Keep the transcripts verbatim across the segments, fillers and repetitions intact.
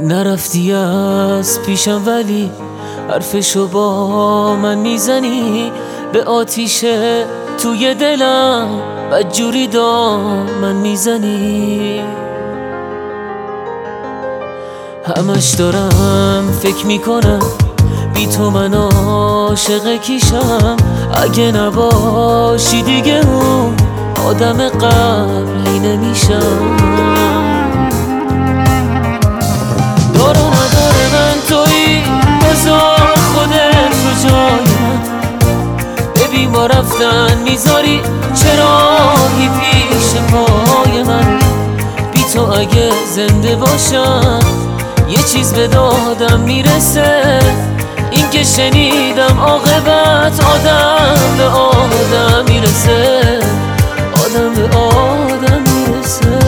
نرفتی از پیشم ولی حرفشو با من میزنی، به آتیش توی دلم بدجوری دامن میزنی. همش دارم فکر میکنم بی تو من عاشق کیشم، اگه نباشی دیگه اون آدم قبلی نمیشم. دار و ندار من تویی، بذار خودت رو جای من. ببین با رفتن میذاری چراغی پیش پای من. بی تو اگه زنده باشم یه چیز به دادم میرسه، این که شنیدم عاقبت آدم به آدم میرسه، آدم به آدم میرسه.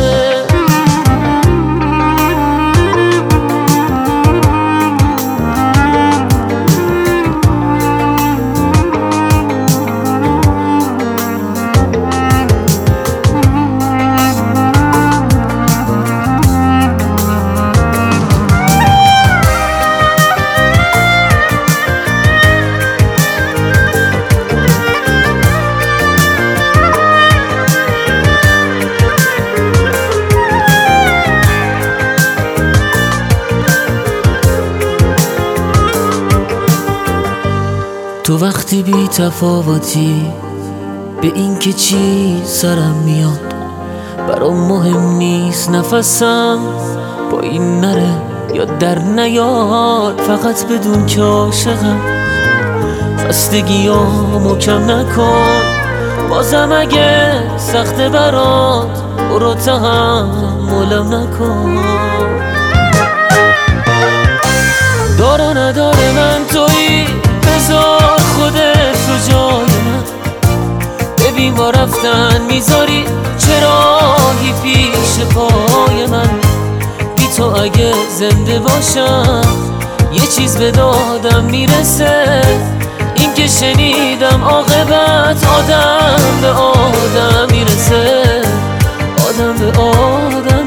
تو وقتی بی تفاوتی به این که چی سرم میاد، برام مهم نیست نفسم با این نره یا در نیاد. فقط بدون که عاشقم، خستگیامو کم نکن. بازم اگه سخته برات برو تحملم نکن. دار و ندار من تویی، بذار خودت رو جای من. ببین با رفتن میذاری چراغی پیش پای من. بی تو اگه زنده باشم یه چیز به دادم میرسه، این که شنیدم عاقبت آدم به آدم میرسه، آدم به آدم